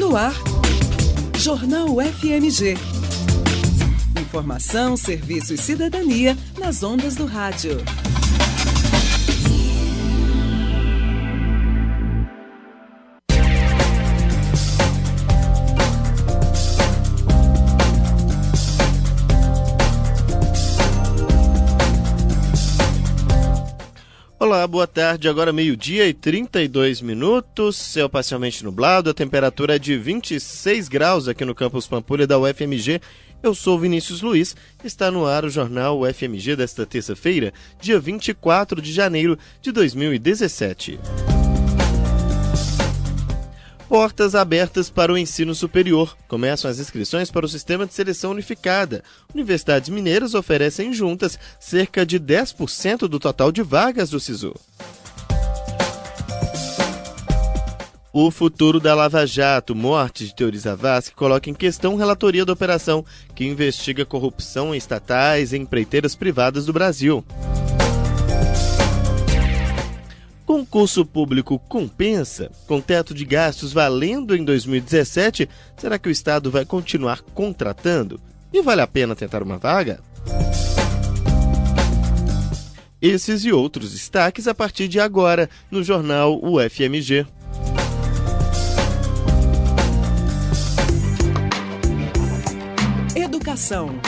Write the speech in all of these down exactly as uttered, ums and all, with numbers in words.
No ar, Jornal F M G. Informação, serviço e cidadania nas ondas do rádio. Olá, boa tarde. Agora meio-dia e trinta e dois minutos, céu parcialmente nublado, a temperatura é de vinte e seis graus aqui no campus Pampulha da U F M G. Eu sou Vinícius Luiz, está no ar o Jornal U F M G desta terça-feira, dia vinte e quatro de janeiro de dois mil e dezessete. Portas abertas para o ensino superior. Começam as inscrições para o Sistema de Seleção Unificada. Universidades mineiras oferecem juntas cerca de dez por cento do total de vagas do SISU. O futuro da Lava Jato, morte de Teori Zavascki, coloca em questão a relatoria da operação, que investiga corrupção em estatais e empreiteiras privadas do Brasil. Concurso público compensa? Com teto de gastos valendo em dois mil e dezessete, será que o Estado vai continuar contratando? E vale a pena tentar uma vaga? Esses e outros destaques a partir de agora no Jornal U F M G. Educação.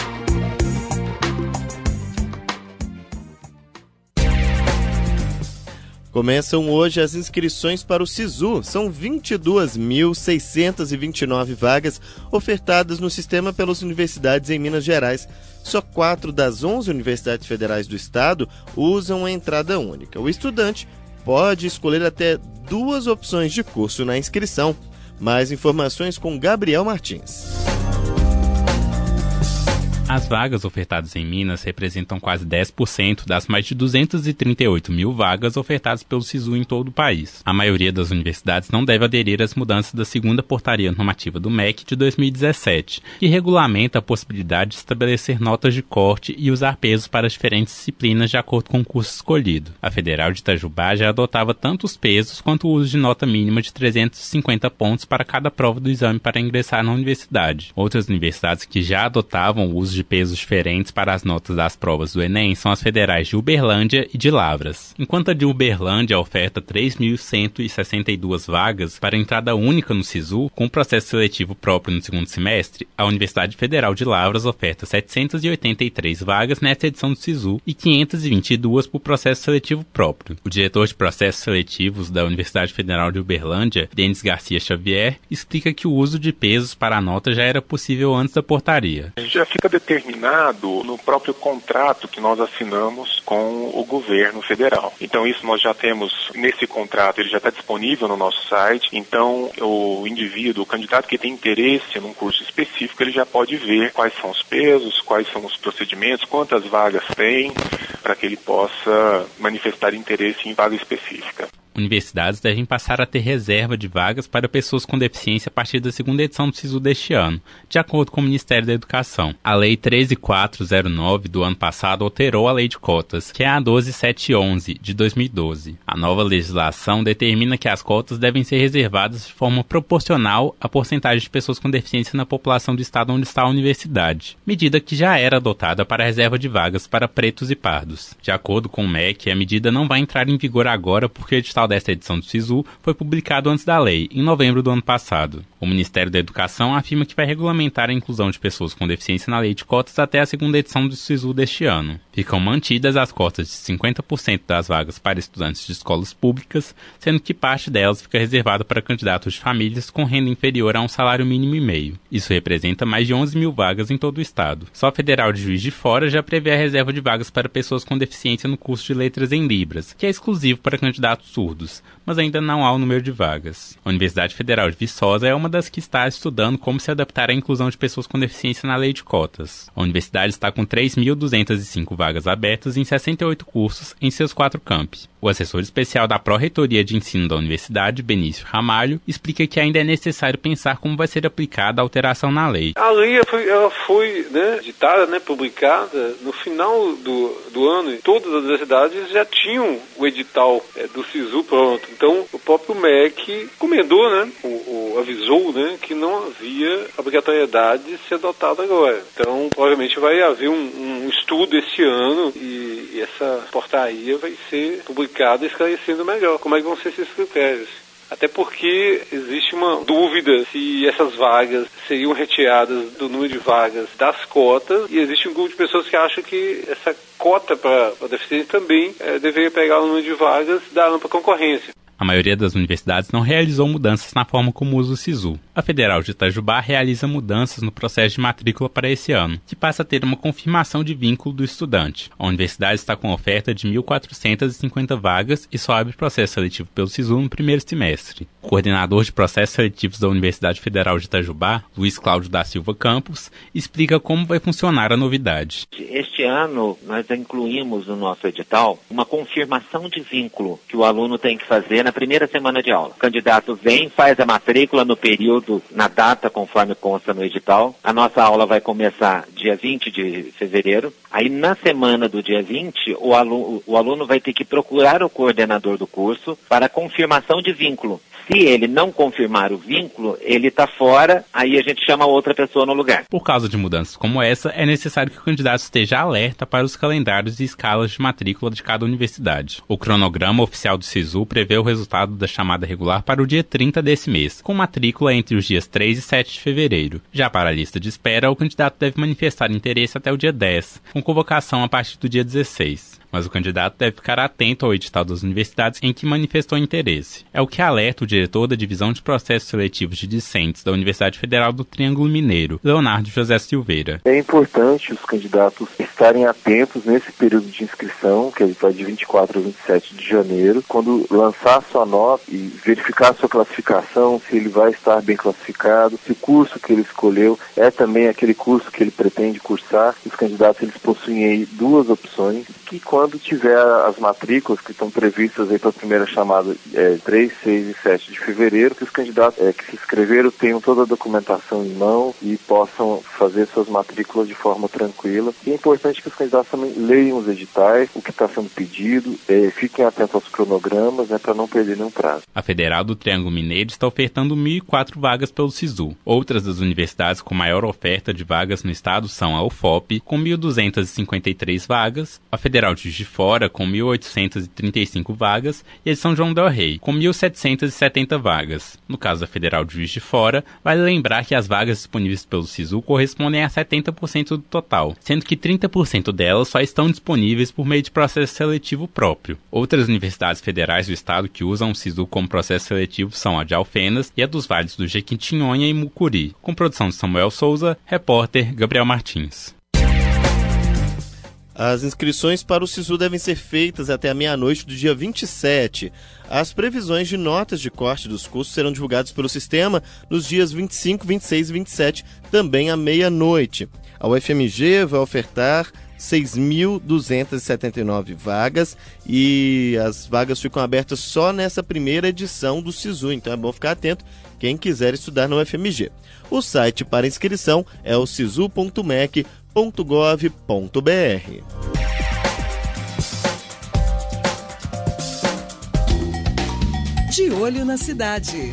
Começam hoje as inscrições para o SISU. São vinte e duas mil seiscentas e vinte e nove vagas ofertadas no sistema pelas universidades em Minas Gerais. Só quatro das onze universidades federais do estado usam a entrada única. O estudante pode escolher até duas opções de curso na inscrição. Mais informações com Gabriel Martins. As vagas ofertadas em Minas representam quase dez por cento das mais de duzentas e trinta e oito mil vagas ofertadas pelo SISU em todo o país. A maioria das universidades não deve aderir às mudanças da segunda portaria normativa do M E C de dois mil e dezessete, que regulamenta a possibilidade de estabelecer notas de corte e usar pesos para as diferentes disciplinas de acordo com o curso escolhido. A Federal de Itajubá já adotava tanto os pesos quanto o uso de nota mínima de trezentos e cinquenta pontos para cada prova do exame para ingressar na universidade. Outras universidades que já adotavam o uso de de pesos diferentes para as notas das provas do Enem são as federais de Uberlândia e de Lavras. Enquanto a de Uberlândia oferta três mil cento e sessenta e duas vagas para entrada única no SISU, com processo seletivo próprio no segundo semestre, a Universidade Federal de Lavras oferta setecentas e oitenta e três vagas nesta edição do SISU e quinhentas e vinte e duas por processo seletivo próprio. O diretor de processos seletivos da Universidade Federal de Uberlândia, Denis Garcia Xavier, explica que o uso de pesos para a nota já era possível antes da portaria. Já fica determinado no próprio contrato que nós assinamos com o governo federal. Então isso nós já temos nesse contrato, ele já está disponível no nosso site, então o indivíduo, o candidato que tem interesse num curso específico, ele já pode ver quais são os pesos, quais são os procedimentos, quantas vagas tem, para que ele possa manifestar interesse em vaga específica. Universidades devem passar a ter reserva de vagas para pessoas com deficiência a partir da segunda edição do SISU deste ano, de acordo com o Ministério da Educação. A Lei treze mil quatrocentos e nove do ano passado alterou a Lei de Cotas, que é a doze mil setecentos e onze de dois mil e doze. A nova legislação determina que as cotas devem ser reservadas de forma proporcional à porcentagem de pessoas com deficiência na população do estado onde está a universidade, medida que já era adotada para a reserva de vagas para pretos e pardos. De acordo com o M E C, a medida não vai entrar em vigor agora porque o edital desta edição do SISU foi publicado antes da lei, em novembro do ano passado. O Ministério da Educação afirma que vai regulamentar a inclusão de pessoas com deficiência na lei de cotas até a segunda edição do SISU deste ano. Ficam mantidas as cotas de cinquenta por cento das vagas para estudantes de escolas públicas, sendo que parte delas fica reservada para candidatos de famílias com renda inferior a um salário mínimo e meio. Isso representa mais de onze mil vagas em todo o estado. Só a Federal de Juiz de Fora já prevê a reserva de vagas para pessoas com deficiência no curso de Letras em Libras, que é exclusivo para candidatos surdos, mas ainda não há o número de vagas. A Universidade Federal de Viçosa é uma das que está estudando como se adaptar à inclusão de pessoas com deficiência na lei de cotas. A universidade está com três mil duzentas e cinco vagas abertas em sessenta e oito cursos em seus quatro campi. O assessor especial da Pró-Reitoria de Ensino da Universidade, Benício Ramalho, explica que ainda é necessário pensar como vai ser aplicada a alteração na lei. A lei foi, ela foi né, editada, né, publicada no final do, do ano, e todas as universidades já tinham o edital é, do SISU pronto. Então, o próprio M E C encomendou, né, o, o ou avisou, né, que não havia obrigatoriedade de ser adotado agora. Então, provavelmente vai haver um, um estudo esse ano e, e essa portaria vai ser publicada esclarecendo melhor como é que vão ser esses critérios. Até porque existe uma dúvida se essas vagas seriam retiradas do número de vagas das cotas, e existe um grupo de pessoas que acham que essa cota para a deficiência também é, deveria pegar o número de vagas da ampla concorrência. A maioria das universidades não realizou mudanças na forma como usa o SISU. A Federal de Itajubá realiza mudanças no processo de matrícula para esse ano, que passa a ter uma confirmação de vínculo do estudante. A universidade está com oferta de mil quatrocentas e cinquenta vagas e só abre processo seletivo pelo SISU no primeiro semestre. O coordenador de processos seletivos da Universidade Federal de Itajubá, Luiz Cláudio da Silva Campos, explica como vai funcionar a novidade. Este ano, nós incluímos no nosso edital uma confirmação de vínculo que o aluno tem que fazer na primeira semana de aula. O candidato vem, faz a matrícula no período, na data conforme consta no edital. A nossa aula vai começar dia vinte de fevereiro. Aí na semana do dia vinte, o aluno, o aluno vai ter que procurar o coordenador do curso para confirmação de vínculo. Se ele não confirmar o vínculo, ele está fora, aí a gente chama outra pessoa no lugar. Por causa de mudanças como essa, é necessário que o candidato esteja alerta para os calendários e escalas de matrícula de cada universidade. O cronograma oficial do SISU prevê o resultado da chamada regular para o dia trinta desse mês, com matrícula entre os dias três e sete de fevereiro. Já para a lista de espera, o candidato deve manifestar interesse até o dia dez, com convocação a partir do dia dezesseis. Mas o candidato deve ficar atento ao edital das universidades em que manifestou interesse. É o que alerta o diretor da Divisão de Processos Seletivos de Discentes da Universidade Federal do Triângulo Mineiro, Leonardo José Silveira. É importante os candidatos estarem atentos nesse período de inscrição, que vai de vinte e quatro a vinte e sete de janeiro, quando lançar sua nota e verificar a sua classificação, se ele vai estar bem classificado, se o curso que ele escolheu é também aquele curso que ele pretende cursar. Os candidatos eles possuem aí duas opções, que quando tiver as matrículas que estão previstas aí para a primeira chamada é, três, seis e sete de fevereiro, que os candidatos é, que se inscreveram tenham toda a documentação em mão e possam fazer suas matrículas de forma tranquila. E é importante que os candidatos também leiam os editais, o que está sendo pedido, é, fiquem atentos aos cronogramas, né, para não perder nenhum prazo. A Federal do Triângulo Mineiro está ofertando mil e quatro vagas pelo SISU. Outras das universidades com maior oferta de vagas no estado são a U F O P, com mil duzentas e cinquenta e três vagas, a Federal de Juiz de Fora, com mil oitocentas e trinta e cinco vagas, e a de São João del Rei, com mil setecentas e setenta vagas. No caso da Federal de Juiz de Fora, vale lembrar que as vagas disponíveis pelo SISU correspondem a setenta por cento do total, sendo que trinta por cento delas só estão disponíveis por meio de processo seletivo próprio. Outras universidades federais do estado que usam o SISU como processo seletivo são a de Alfenas e a dos Vales do Jequitinhonha e Mucuri, com produção de Samuel Souza, repórter Gabriel Martins. As inscrições para o SISU devem ser feitas até a meia-noite do dia vinte e sete. As previsões de notas de corte dos cursos serão divulgadas pelo sistema nos dias vinte e cinco, vinte e seis e vinte e sete, também à meia-noite. A U F M G vai ofertar seis mil duzentas e setenta e nove vagas e as vagas ficam abertas só nessa primeira edição do SISU, então é bom ficar atento quem quiser estudar na U F M G. O site para inscrição é o sisu ponto mec ponto gov ponto br. De olho na cidade.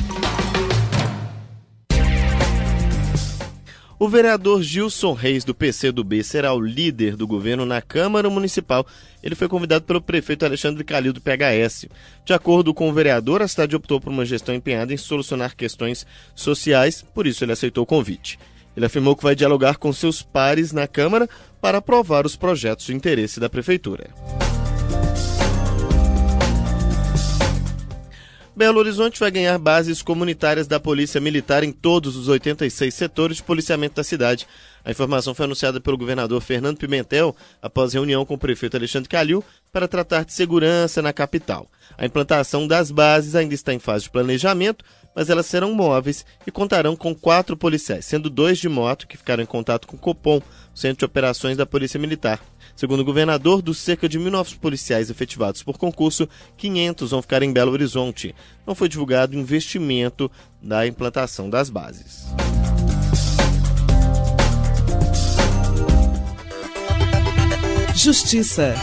O vereador Gilson Reis, do P C do B, será o líder do governo na Câmara Municipal. Ele foi convidado pelo prefeito Alexandre Calil, do P H S. De acordo com o vereador, a cidade optou por uma gestão empenhada em solucionar questões sociais, por isso ele aceitou o convite. Ele afirmou que vai dialogar com seus pares na Câmara para aprovar os projetos de interesse da Prefeitura. Belo Horizonte vai ganhar bases comunitárias da Polícia Militar em todos os oitenta e seis setores de policiamento da cidade. A informação foi anunciada pelo governador Fernando Pimentel após reunião com o prefeito Alexandre Calil para tratar de segurança na capital. A implantação das bases ainda está em fase de planejamento, mas elas serão móveis e contarão com quatro policiais, sendo dois de moto que ficaram em contato com o Copom, o Centro de Operações da Polícia Militar. Segundo o governador, dos cerca de mil novos policiais efetivados por concurso, quinhentos vão ficar em Belo Horizonte. Não foi divulgado o investimento da implantação das bases. Justiça.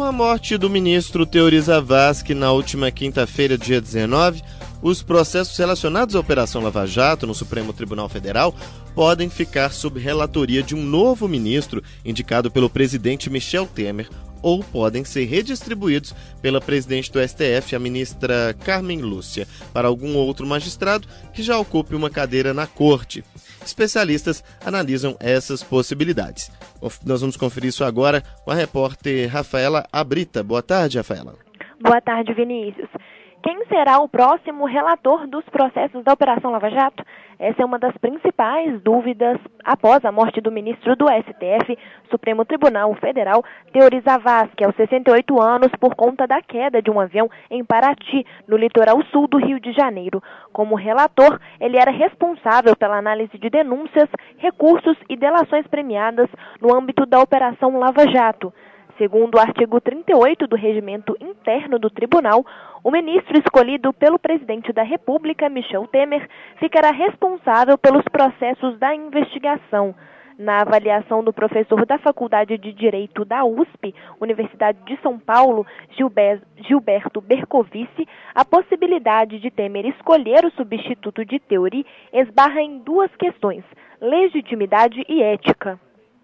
a morte do ministro Teori Zavascki na última quinta-feira, dia dezenove, os processos relacionados à Operação Lava Jato no Supremo Tribunal Federal podem ficar sob relatoria de um novo ministro indicado pelo presidente Michel Temer, ou podem ser redistribuídos pela presidente do S T F, a ministra Carmen Lúcia, para algum outro magistrado que já ocupe uma cadeira na corte. Especialistas analisam essas possibilidades. Nós vamos conferir isso agora com a repórter Rafaela Abrita. Boa tarde, Rafaela. Boa tarde, Vinícius. Quem será o próximo relator dos processos da Operação Lava Jato? Essa é uma das principais dúvidas após a morte do ministro do S T F, Supremo Tribunal Federal, Teori Zavascki, aos sessenta e oito anos, por conta da queda de um avião em Paraty, no litoral sul do Rio de Janeiro. Como relator, ele era responsável pela análise de denúncias, recursos e delações premiadas no âmbito da Operação Lava Jato. Segundo o artigo trinta e oito do Regimento Interno do Tribunal, o ministro escolhido pelo presidente da República, Michel Temer, ficará responsável pelos processos da investigação. Na avaliação do professor da Faculdade de Direito da U S P, Universidade de São Paulo, Gilberto Bercovici, a possibilidade de Temer escolher o substituto de Teori esbarra em duas questões: legitimidade e ética.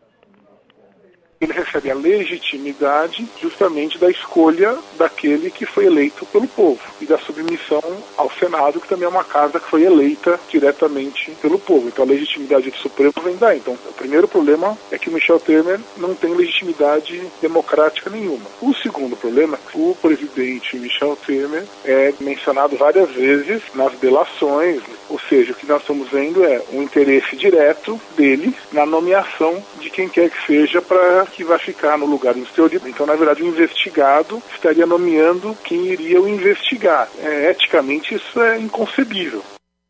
Ele recebe a legitimidade justamente da escolha daquele que foi eleito pelo povo e da submissão ao Senado, que também é uma casa que foi eleita diretamente pelo povo. Então a legitimidade do Supremo vem daí. Então o primeiro problema é que o Michel Temer não tem legitimidade democrática nenhuma. O segundo problema é que o presidente Michel Temer é mencionado várias vezes nas delações, ou seja, o que nós estamos vendo é um interesse direto dele na nomeação de quem quer que seja para que vai ficar no lugar do Teori. Então, na verdade, o investigado estaria nomeando quem iria o investigar. É, eticamente, isso é inconcebível.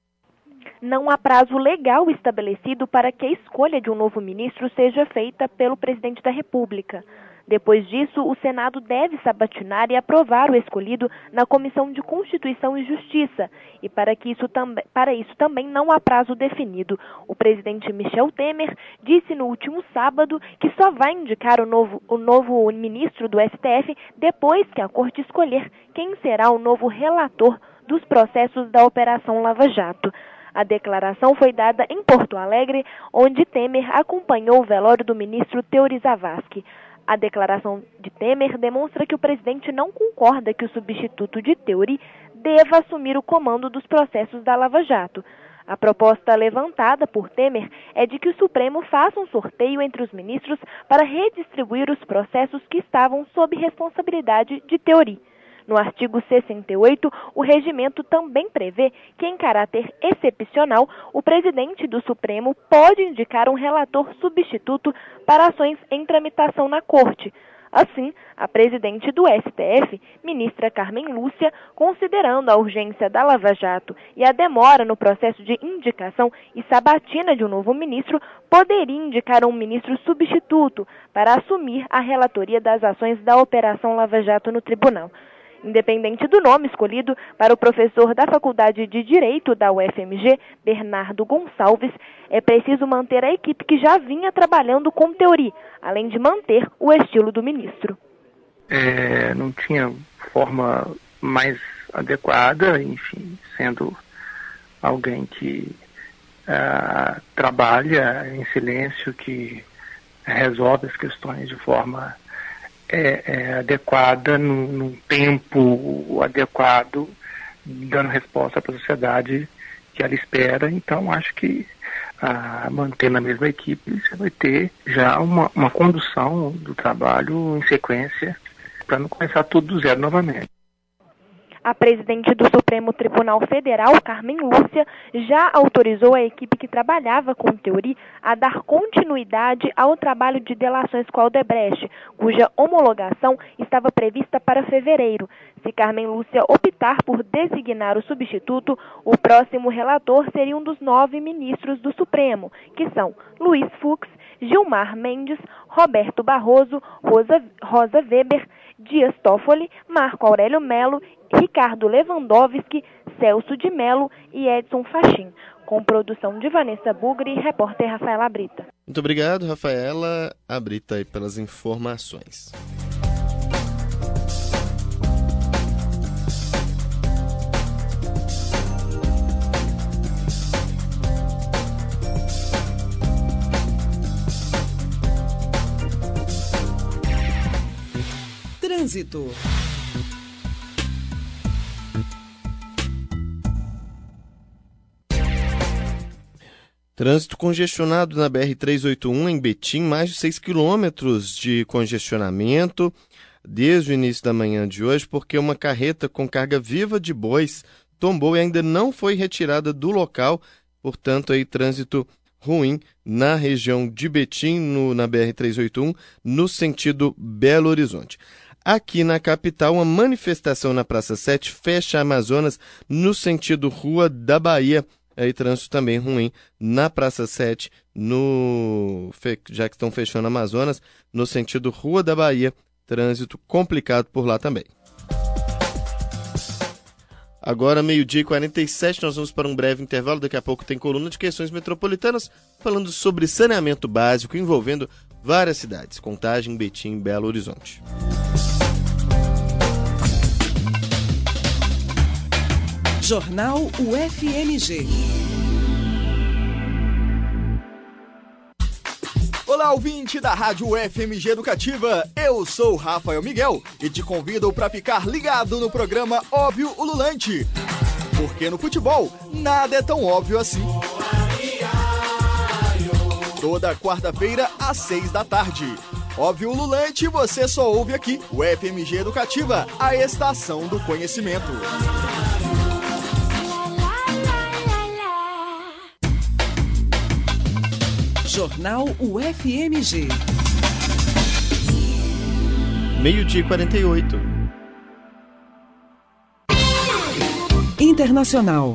Não há prazo legal estabelecido para que a escolha de um novo ministro seja feita pelo presidente da República. Depois disso, o Senado deve sabatinar e aprovar o escolhido na Comissão de Constituição e Justiça. E para, que isso tam- para isso também não há prazo definido. O presidente Michel Temer disse no último sábado que só vai indicar o novo, o novo ministro do S T F depois que a Corte escolher quem será o novo relator dos processos da Operação Lava Jato. A declaração foi dada em Porto Alegre, onde Temer acompanhou o velório do ministro Teori Zavascki. A declaração de Temer demonstra que o presidente não concorda que o substituto de Teori deva assumir o comando dos processos da Lava Jato. A proposta levantada por Temer é de que o Supremo faça um sorteio entre os ministros para redistribuir os processos que estavam sob responsabilidade de Teori. No artigo sessenta e oito, o regimento também prevê que, em caráter excepcional, o presidente do Supremo pode indicar um relator substituto para ações em tramitação na Corte. Assim, a presidente do S T F, ministra Carmen Lúcia, considerando a urgência da Lava Jato e a demora no processo de indicação e sabatina de um novo ministro, poderia indicar um ministro substituto para assumir a relatoria das ações da Operação Lava Jato no tribunal. Independente do nome escolhido, para o professor da Faculdade de Direito da U F M G, Bernardo Gonçalves, é preciso manter a equipe que já vinha trabalhando com Teori, além de manter o estilo do ministro. É, não tinha forma mais adequada, enfim, sendo alguém que uh, trabalha em silêncio, que resolve as questões de forma É, é, adequada, num, num tempo adequado, dando resposta para a sociedade que ela espera. Então, acho que ah, mantendo a mesma equipe, você vai ter já uma, uma condução do trabalho em sequência, para não começar tudo do zero novamente. A presidente do Supremo Tribunal Federal, Carmen Lúcia, já autorizou a equipe que trabalhava com Teori a dar continuidade ao trabalho de delações com a Odebrecht, cuja homologação estava prevista para fevereiro. Se Carmen Lúcia optar por designar o substituto, o próximo relator seria um dos nove ministros do Supremo, que são Luiz Fux, Gilmar Mendes, Roberto Barroso, Rosa, Rosa Weber, Dias Toffoli, Marco Aurélio Melo, Ricardo Lewandowski, Celso de Mello e Edson Fachin. Com produção de Vanessa Bugri e repórter Rafaela Abrita. Muito obrigado, Rafaela Abrita, aí, pelas informações. Trânsito. Trânsito congestionado na B R trezentos e oitenta e um em Betim, mais de seis quilômetros de congestionamento desde o início da manhã de hoje, porque uma carreta com carga viva de bois tombou e ainda não foi retirada do local, portanto, aí trânsito ruim na região de Betim, no, na B R trezentos e oitenta e um, no sentido Belo Horizonte. Aqui na capital, uma manifestação na Praça sete fecha Amazonas no sentido Rua da Bahia. Aí trânsito também ruim na Praça sete, no, já que estão fechando Amazonas, no sentido Rua da Bahia, trânsito complicado por lá também. Agora, meio-dia e quarenta e sete, nós vamos para um breve intervalo. Daqui a pouco tem coluna de questões metropolitanas, falando sobre saneamento básico envolvendo várias cidades, Contagem, Betim e Belo Horizonte. Jornal U F M G. Olá, ouvinte da Rádio U F M G Educativa, eu sou Rafael Miguel e te convido para ficar ligado no programa Óbvio Ululante, porque no futebol nada é tão óbvio assim. Toda quarta-feira às seis da tarde. Óbvio Ululante, você só ouve aqui, U F M G Educativa, a estação do conhecimento. Jornal U F M G. Meio-dia e quarenta e oito. Internacional.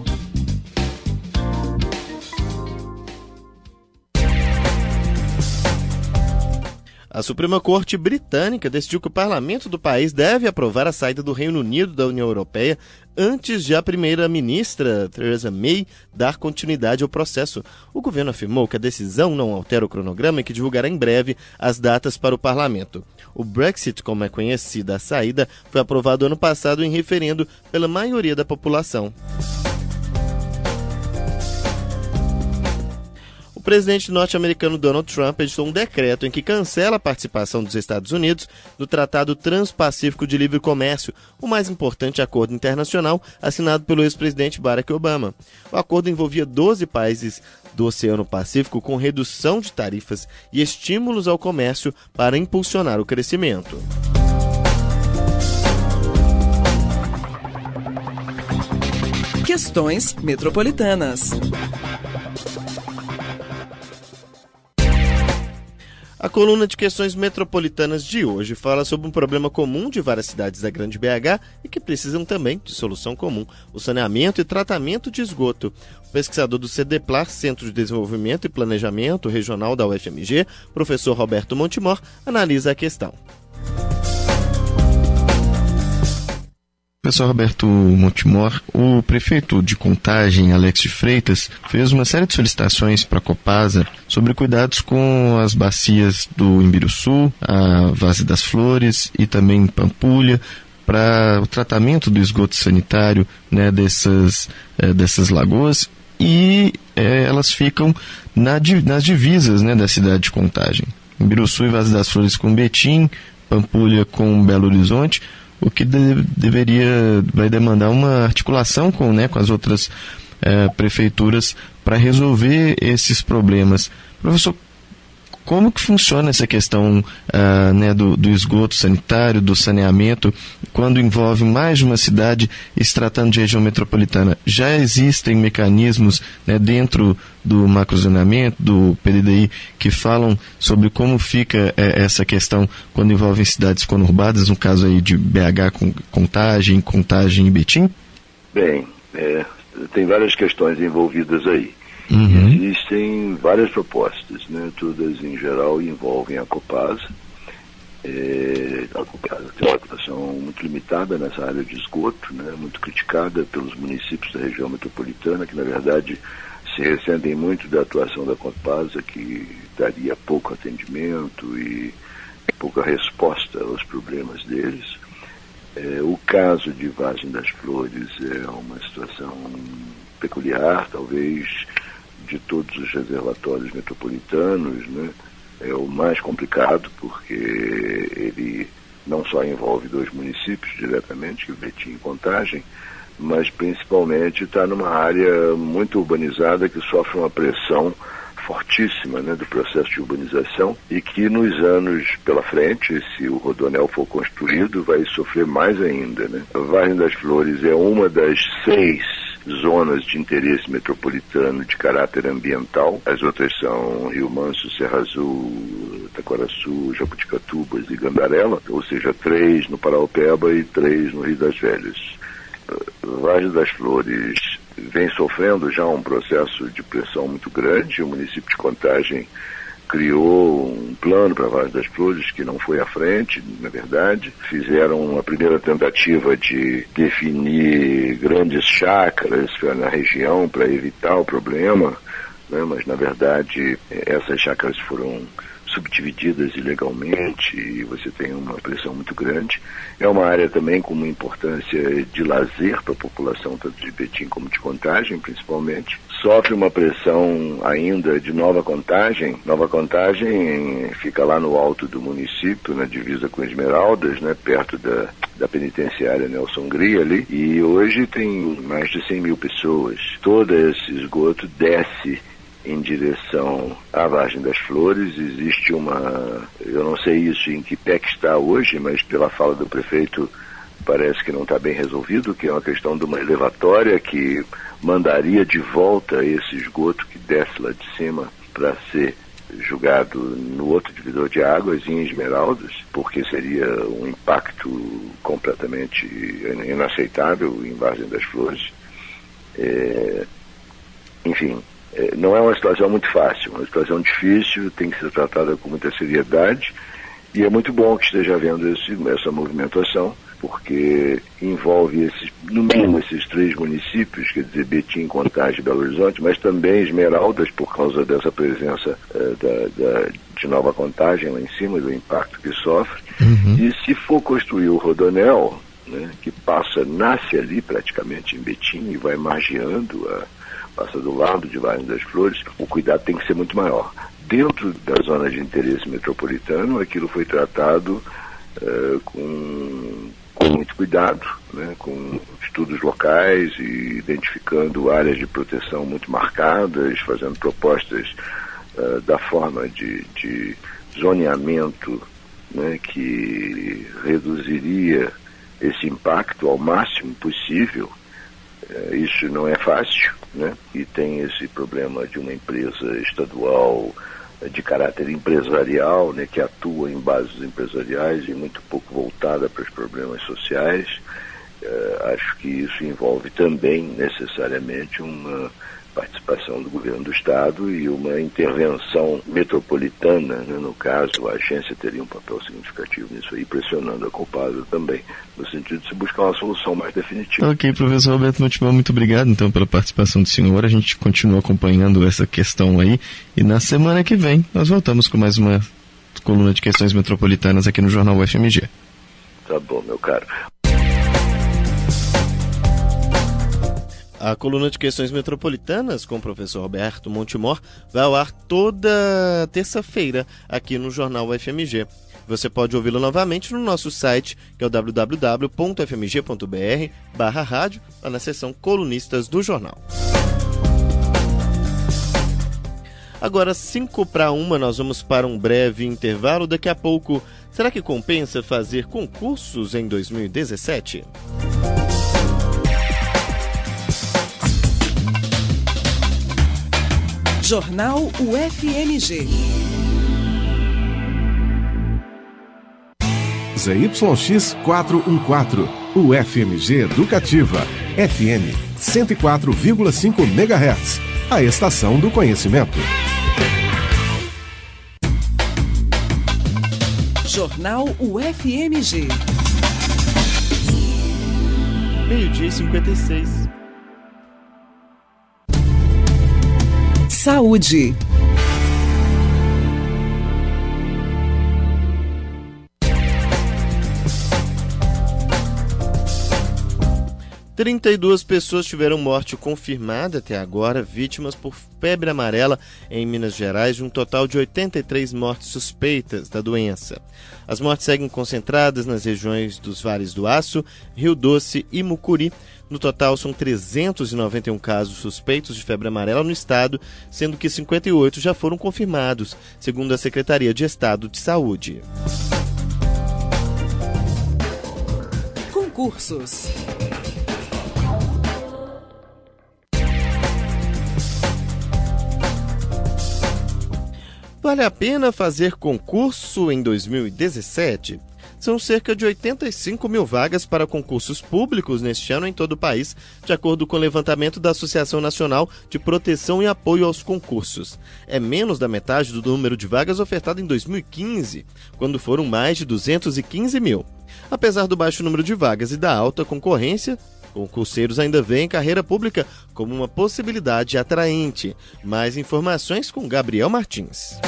A Suprema Corte Britânica decidiu que o parlamento do país deve aprovar a saída do Reino Unido da União Europeia antes de a primeira-ministra Theresa May dar continuidade ao processo. O governo afirmou que a decisão não altera o cronograma e que divulgará em breve as datas para o parlamento. O Brexit, como é conhecida a saída, foi aprovado ano passado em referendo pela maioria da população. O presidente norte-americano Donald Trump editou um decreto em que cancela a participação dos Estados Unidos no Tratado Transpacífico de Livre Comércio, o mais importante acordo internacional assinado pelo ex-presidente Barack Obama. O acordo envolvia doze países do Oceano Pacífico com redução de tarifas e estímulos ao comércio para impulsionar o crescimento. Questões metropolitanas. A coluna de questões metropolitanas de hoje fala sobre um problema comum de várias cidades da Grande B H e que precisam também de solução comum: o saneamento e tratamento de esgoto. O pesquisador do CEDEPLAR, Centro de Desenvolvimento e Planejamento Regional da U F M G, professor Roberto Montemor, analisa a questão. Professor Roberto Montemor, o prefeito de Contagem, Alex de Freitas, fez uma série de solicitações para a Copasa sobre cuidados com as bacias do Imbiruçu, a Várzea das Flores e também Pampulha, para o tratamento do esgoto sanitário, né, dessas, é, dessas lagoas, e é, elas ficam na, nas divisas, né, da cidade de Contagem. Imbiruçu e Várzea das Flores com Betim, Pampulha com Belo Horizonte, o que de, deveria, vai demandar uma articulação com, né, com as outras eh, prefeituras para resolver esses problemas. Professor, como que funciona essa questão ah, né, do, do esgoto sanitário, do saneamento, quando envolve mais de uma cidade e se tratando de região metropolitana? Já existem mecanismos, né, dentro do macrozoneamento, do P D D I, que falam sobre como fica eh, essa questão quando envolve cidades conurbadas, no caso aí de B H, com Contagem, Contagem e Betim? Bem, é, tem várias questões envolvidas aí. Uhum. Existem várias propostas, né? Todas em geral envolvem a Copasa. É, a Copasa tem uma atuação muito limitada nessa área de esgoto, né? Muito criticada pelos municípios da região metropolitana, que na verdade se ressentem muito da atuação da Copasa, que daria pouco atendimento e pouca resposta aos problemas deles. É, o caso de Vargem das Flores é uma situação peculiar, talvez de todos os reservatórios metropolitanos, né, é o mais complicado, porque ele não só envolve dois municípios diretamente, Betim e Contagem, mas principalmente está numa área muito urbanizada que sofre uma pressão fortíssima, né, do processo de urbanização e que nos anos pela frente, se o Rodoanel for construído, vai sofrer mais ainda, né? A Vargem das Flores é uma das seis zonas de interesse metropolitano de caráter ambiental. As outras são Rio Manso, Serra Azul, Taquaraçu, Jabuticatubas e Gandarela, ou seja, três no Paraopeba e três no Rio das Velhas. Vargem das Flores vem sofrendo já um processo de pressão muito grande. O município de Contagem criou um plano para Vargem das Flores que não foi à frente, na verdade. Fizeram uma primeira tentativa de definir grandes chácaras na região para evitar o problema, né? Mas na verdade essas chácaras foram subdivididas ilegalmente e você tem uma pressão muito grande. É uma área também com uma importância de lazer para a população, tanto de Betim como de Contagem, principalmente. Sofre uma pressão ainda de Nova Contagem. Nova Contagem fica lá no alto do município, na divisa com Esmeraldas, né, perto da, da penitenciária Nelson Hungria ali, e hoje tem mais de cem mil pessoas. Todo esse esgoto desce em direção à Vargem das Flores. Existe uma, eu não sei isso em que pé que está hoje, mas pela fala do prefeito parece que não está bem resolvido, que é uma questão de uma elevatória que mandaria de volta esse esgoto que desce lá de cima para ser jogado no outro divisor de águas em Esmeraldas, porque seria um impacto completamente inaceitável em Vargem das Flores. É, enfim, não é uma situação muito fácil, uma situação difícil, tem que ser tratada com muita seriedade, e é muito bom que esteja havendo esse, essa movimentação, porque envolve esses, no mínimo esses três municípios, quer dizer, Betim, Contagem e Belo Horizonte, mas também Esmeraldas, por causa dessa presença uh, da, da, de Nova Contagem lá em cima, do impacto que sofre. Uhum. E se for construir o Rodoanel, né, que passa, nasce ali praticamente em Betim e vai margeando a passa do lado de Vargem das Flores, o cuidado tem que ser muito maior. Dentro da zona de interesse metropolitano, aquilo foi tratado uh, com, com muito cuidado, né, com estudos locais e identificando áreas de proteção muito marcadas, fazendo propostas uh, da forma de, de zoneamento, né, que reduziria esse impacto ao máximo possível. Uh, isso não é fácil, né? E tem esse problema de uma empresa estadual uh, de caráter empresarial, né, que atua em bases empresariais e muito pouco voltada para os problemas sociais. Uh, acho que isso envolve também necessariamente uma participação do governo do Estado e uma intervenção metropolitana, né? No caso, a agência teria um papel significativo nisso aí, pressionando a Copasa também, no sentido de se buscar uma solução mais definitiva. Ok, professor Roberto Montemor, muito obrigado então pela participação do senhor. A gente continua acompanhando essa questão aí e na semana que vem nós voltamos com mais uma coluna de questões metropolitanas aqui no Jornal U F M G. Tá bom, meu caro. A coluna de questões metropolitanas com o professor Roberto Montemor vai ao ar toda terça-feira aqui no Jornal U F M G. Você pode ouvi-lo novamente no nosso site, que é o w w w ponto f m g ponto b r barra rádio, lá na seção colunistas do jornal. Agora, cinco para uma, nós vamos para um breve intervalo. Daqui a pouco, será que compensa fazer concursos em dois mil e dezessete? Jornal U F M G. Z Y X quatrocentos e quatorze, U F M G Educativa, F M cento e quatro vírgula cinco megahertz, a estação do conhecimento. Jornal U F M G. Meio-dia e cinquenta e seis. Saúde. trinta e duas pessoas tiveram morte confirmada até agora, vítimas por febre amarela em Minas Gerais, de um total de oitenta e três mortes suspeitas da doença. As mortes seguem concentradas nas regiões dos Vales do Aço, Rio Doce e Mucuri. No total, são trezentos e noventa e um casos suspeitos de febre amarela no estado, sendo que cinquenta e oito já foram confirmados, segundo a Secretaria de Estado de Saúde. Concursos. Vale a pena fazer concurso em dois mil e dezessete? São cerca de oitenta e cinco mil vagas para concursos públicos neste ano em todo o país, de acordo com o levantamento da Associação Nacional de Proteção e Apoio aos Concursos. É menos da metade do número de vagas ofertado em dois mil e quinze, quando foram mais de duzentos e quinze mil. Apesar do baixo número de vagas e da alta concorrência, concurseiros ainda veem carreira pública como uma possibilidade atraente. Mais informações com Gabriel Martins.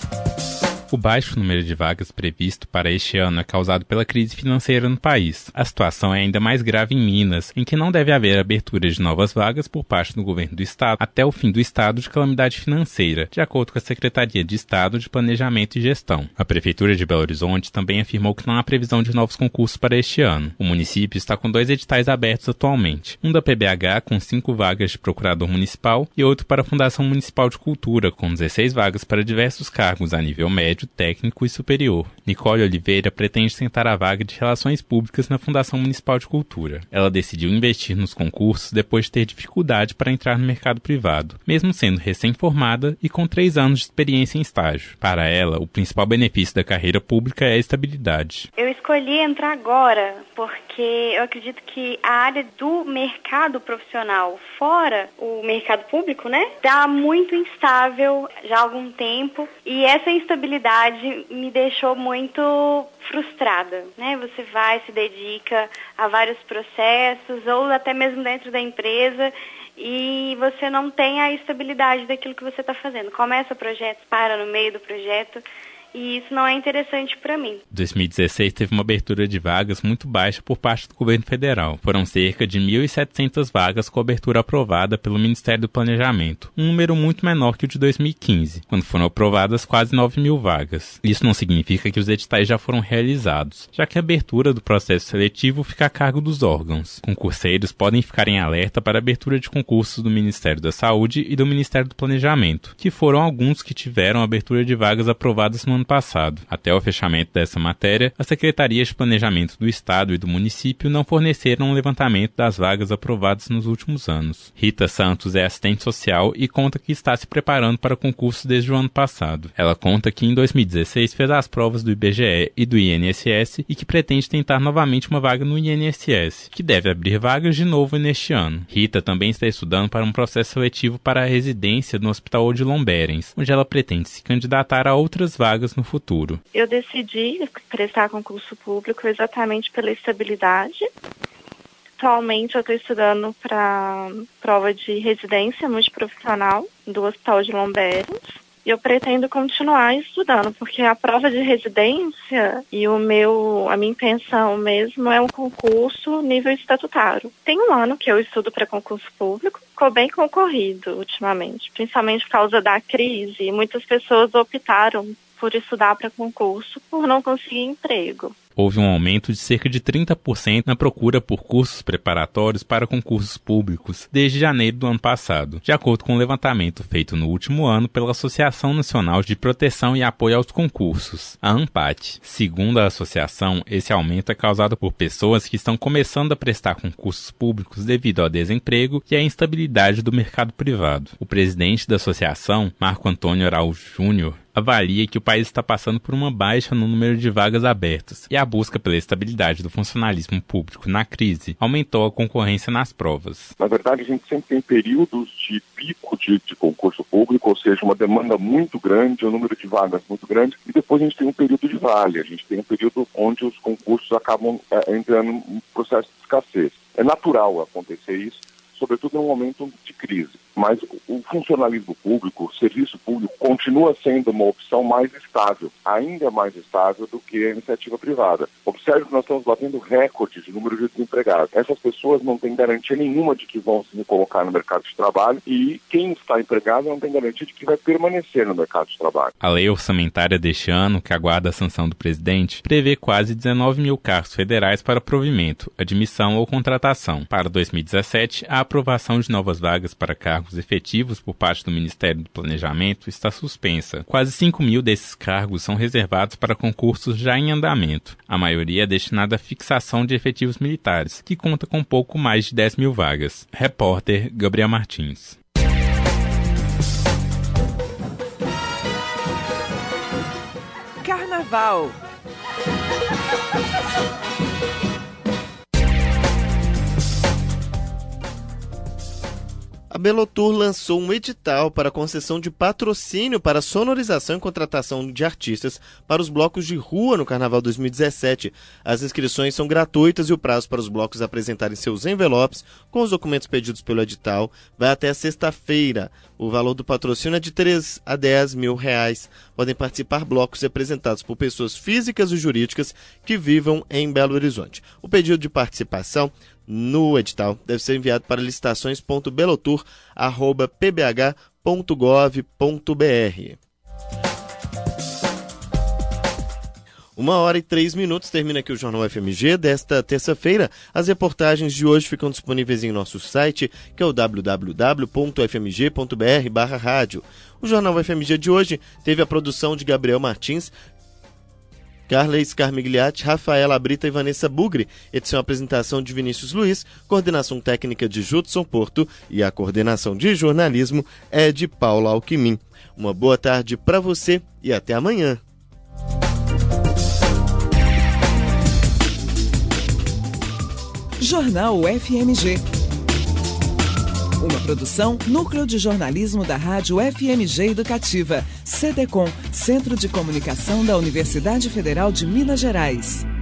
O baixo número de vagas previsto para este ano é causado pela crise financeira no país. A situação é ainda mais grave em Minas, em que não deve haver abertura de novas vagas por parte do governo do estado até o fim do estado de calamidade financeira, de acordo com a Secretaria de Estado de Planejamento e Gestão. A Prefeitura de Belo Horizonte também afirmou que não há previsão de novos concursos para este ano. O município está com dois editais abertos atualmente, um da P B H com cinco vagas de procurador municipal e outro para a Fundação Municipal de Cultura, com dezesseis vagas para diversos cargos a nível médio, técnico e superior. Nicole Oliveira pretende tentar a vaga de Relações Públicas na Fundação Municipal de Cultura. Ela decidiu investir nos concursos depois de ter dificuldade para entrar no mercado privado, mesmo sendo recém-formada e com três anos de experiência em estágio. Para ela, o principal benefício da carreira pública é a estabilidade. Eu escolhi entrar agora porque eu acredito que a área do mercado profissional fora o mercado público, né, está muito instável já há algum tempo e essa instabilidade me deixou muito frustrada, né? Você vai, se dedica a vários processos ou até mesmo dentro da empresa e você não tem a estabilidade daquilo que você está fazendo. Começa o projeto, para no meio do projeto e isso não é interessante para mim. dois mil e dezesseis teve uma abertura de vagas muito baixa por parte do governo federal. Foram cerca de mil e setecentas vagas com abertura aprovada pelo Ministério do Planejamento, um número muito menor que o de dois mil e quinze, quando foram aprovadas quase nove mil vagas. Isso não significa que os editais já foram realizados, já que a abertura do processo seletivo fica a cargo dos órgãos. Concurseiros podem ficar em alerta para a abertura de concursos do Ministério da Saúde e do Ministério do Planejamento, que foram alguns que tiveram abertura de vagas aprovadas no ano passado. Até o fechamento dessa matéria, as secretarias de planejamento do estado e do município não forneceram um levantamento das vagas aprovadas nos últimos anos. Rita Santos é assistente social e conta que está se preparando para concurso desde o ano passado. Ela conta que em dois mil e dezesseis fez as provas do I B G E e do I N S S e que pretende tentar novamente uma vaga no I N S S, que deve abrir vagas de novo neste ano. Rita também está estudando para um processo seletivo para a residência no Hospital Odilon Berens, onde ela pretende se candidatar a outras vagas no futuro. Eu decidi prestar concurso público exatamente pela estabilidade. Atualmente eu estou estudando para prova de residência multiprofissional do Hospital Odilon Berens. E eu pretendo continuar estudando, porque a prova de residência e o meu, a minha intenção mesmo é um concurso nível estatutário. Tem um ano que eu estudo para concurso público, ficou bem concorrido ultimamente, principalmente por causa da crise. Muitas pessoas optaram por estudar para concurso por não conseguir emprego. Houve um aumento de cerca de trinta por cento na procura por cursos preparatórios para concursos públicos desde janeiro do ano passado, de acordo com o um levantamento feito no último ano pela Associação Nacional de Proteção e Apoio aos Concursos, a ANPAT. Segundo a associação, esse aumento é causado por pessoas que estão começando a prestar concursos públicos devido ao desemprego e à instabilidade do mercado privado. O presidente da associação, Marco Antônio Araújo Júnior, avalia que o país está passando por uma baixa no número de vagas abertas e a busca pela estabilidade do funcionalismo público na crise aumentou a concorrência nas provas. Na verdade, a gente sempre tem períodos de pico de, de concurso público, ou seja, uma demanda muito grande, um número de vagas muito grande, e depois a gente tem um período de vale, a gente tem um período onde os concursos acabam é, entrando em processo de escassez. É natural acontecer isso, sobretudo num momento de crise. Mas o funcionalismo público, o serviço público, continua sendo uma opção mais estável, ainda mais estável do que a iniciativa privada. Observe que nós estamos batendo recordes de número de desempregados. Essas pessoas não têm garantia nenhuma de que vão se colocar no mercado de trabalho e quem está empregado não tem garantia de que vai permanecer no mercado de trabalho. A lei orçamentária deste ano, que aguarda a sanção do presidente, prevê quase dezenove mil cargos federais para provimento, admissão ou contratação. Para dois mil e dezessete, a aprovação de novas vagas para cargos efetivos por parte do Ministério do Planejamento está suspensa. Quase cinco mil desses cargos são reservados para concursos já em andamento. A maioria é destinada à fixação de efetivos militares, que conta com pouco mais de dez mil vagas. Repórter Gabriel Martins. Carnaval. A Belotur lançou um edital para concessão de patrocínio para sonorização e contratação de artistas para os blocos de rua no Carnaval dois mil e dezessete. As inscrições são gratuitas e o prazo para os blocos apresentarem seus envelopes com os documentos pedidos pelo edital vai até sexta-feira. O valor do patrocínio é de três a dez mil reais. Podem participar blocos representados por pessoas físicas e jurídicas que vivam em Belo Horizonte. O pedido de participação no edital deve ser enviado para licitações ponto belotur arroba p b h ponto gov ponto b r. Uma hora e três minutos, termina aqui o Jornal F M G desta terça-feira. As reportagens de hoje ficam disponíveis em nosso site, que é o w w w ponto f m g ponto b r barra rádio. O Jornal F M G de hoje teve a produção de Gabriel Martins, Carla Scarmigliati, Rafaela Brita e Vanessa Bugri, edição e apresentação de Vinícius Luiz, coordenação técnica de Judson Porto e a coordenação de jornalismo é de Paula Alquimim. Uma boa tarde para você e até amanhã. Jornal F M G. Uma produção Núcleo de Jornalismo da Rádio F M G Educativa, C D C O M, Centro de Comunicação da Universidade Federal de Minas Gerais.